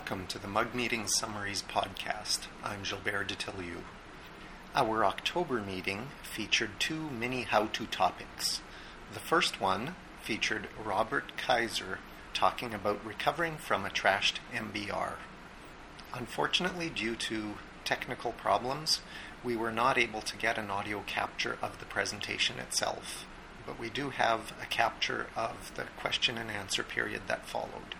welcome to the Mug Meeting Summaries podcast. I'm Gilbert Detillieu. Our October meeting featured two mini how-to topics. The first one featured Robert Kaiser talking about recovering from a trashed MBR. Unfortunately, due to technical problems, we were not able to get an audio capture of the presentation itself, but we do have a capture of the question and answer period that followed.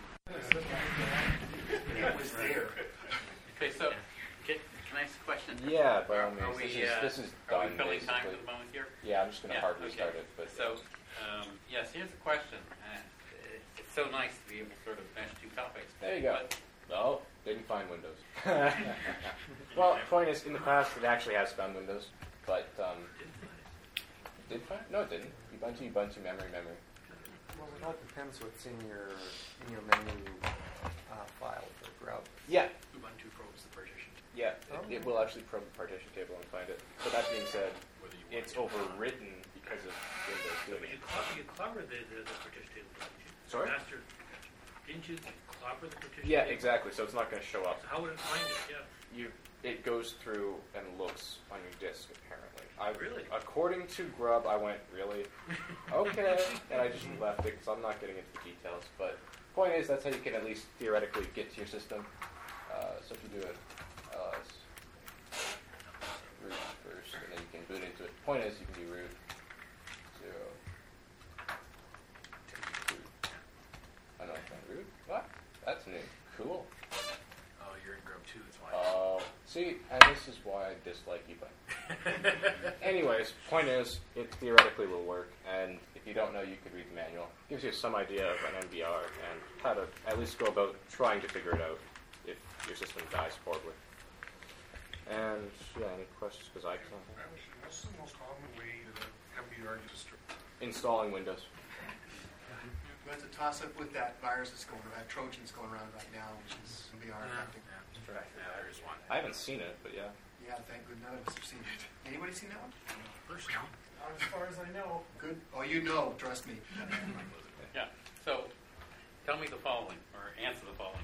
It was there. Okay, so can I ask a question? Yeah, by all means. This is are done, we filling time basically. for the moment here? Yeah, I'm just going to hard okay. restart it. But So, yes, here's a question. It's so nice to be able to sort of mesh two topics. there you go. But, No, didn't find Windows. Well, point is, in the past, it actually has found Windows, but did find? No, it didn't. Ubuntu, memory. Well, it all depends what's in your menu file for grub. Yeah, Ubuntu probes the partition. yeah. It will actually probe the partition table and find it. But that being said, it's overwritten because of Windows doing it. You clobber the partition table, didn't you? Sorry? Master, didn't you clobber the partition Yeah, table? exactly. So it's not going to show up. So how would it find it? Yeah. It goes through and looks on your disk, apparently. Really? According to Grub, I went, really? Okay. And I just left it because I'm not getting into the details. But point is, that's how you can at least theoretically get to your system. So if you do it root first, and then you can boot into it. Point is, you can do root 0. I know I found root. What? That's new. Cool. Oh, you're in Grub 2, that's why. Oh, see, and this is why I dislike eBay. Anyways, point is, it theoretically will work, and if you don't know, you could read the manual. It gives you some idea of an MBR and how to at least go about trying to figure it out if your system dies horribly. And, yeah, any questions? Because I can't. What's the most common way that an MBR gets destroyed? Installing Windows. We have to toss up with that virus that's going around, that Trojan that's going around right now, which is MBR affecting. There is one. I haven't seen it, but yeah. Yeah, thank goodness none of us have seen it. Anybody seen that one? Personally. As far as I know. Good. Oh, you know, trust me. yeah. So, tell me the following, or answer the following.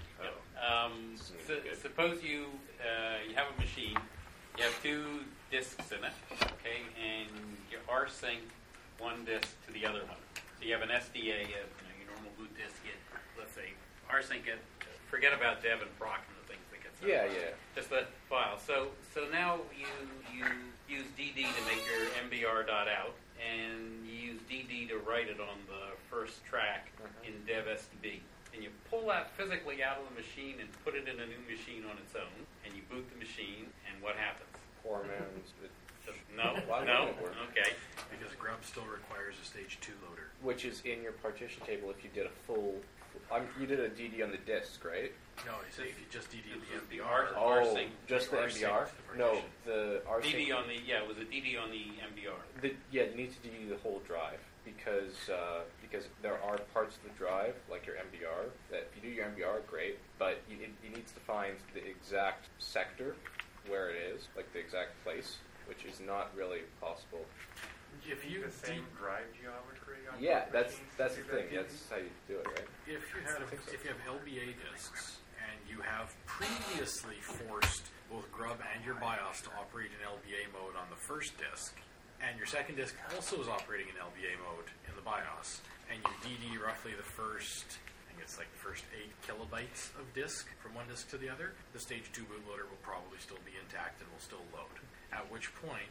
Suppose you have a machine. You have two disks in it, okay, and you rsync one disk to the other one. So you have an SDA, your normal boot disk. Let's say rsync it. Forget about dev and proc and the things that get sent. Yeah. Just that file. So now you use DD to make your MBR.out, and you use DD to write it on the first track in dev SDB. And you pull that physically out of the machine and put it in a new machine on its own, and you boot the machine, and what happens? Poor man's. No? Why No? wouldn't it work? Okay. Because Grub still requires a stage 2 loader. Which is in your partition table if you did a full. You did a DD on the disk, right? No, he said if you just DD It was the the MBR. rsync. Just the RSync MBR? the No, partition. the rsync. It was a DD on the MBR. You need to DD the whole drive because there are parts of the drive, like your MBR, that if you do your MBR, great, but it needs to find the exact sector where it is, like the exact place, which is not really possible. If you the same drive geometry on Yeah, both that's machines the to do thing. that? That's how you do it, right? if you have LBA disks and you have previously forced both Grub and your BIOS to operate in LBA mode on the first disk, and your second disk also is operating in LBA mode in the BIOS, and you DD roughly the first 8 kilobytes of disk from one disk to the other, the stage 2 bootloader will probably still be intact and will still load. At which point,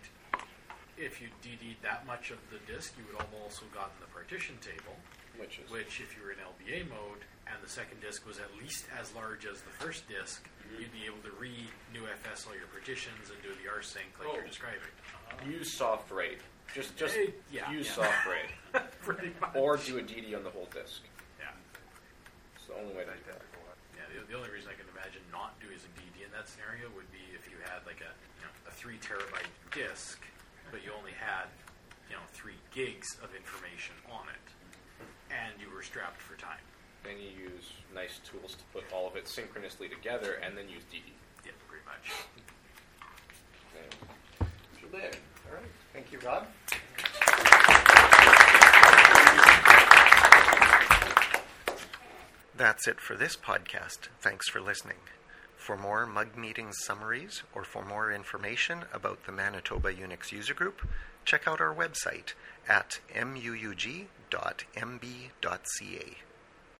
if you DD'd that much of the disk, you would have also gotten the partition table, which if you were in LBA mode and the second disk was at least as large as the first disk, you'd be able to new FS all your partitions and do the rsync like you're describing. Use soft RAID. Just use yeah. soft RAID. Pretty much. Or do a DD on the whole disk. Yeah. It's the only way to do that. Yeah, the only reason I can imagine not doing a DD in that scenario would be if you had like a 3 terabyte disk, but you only had 3 gigs of information on it, and you were strapped for time. Then you use nice tools to put all of it synchronously together, and then use DD. Yeah, pretty much. There. All right. Thank you, Rob. That's it for this podcast. Thanks for listening. For more Mug Meetings summaries or for more information about the Manitoba Unix User Group, check out our website at muug.mb.ca.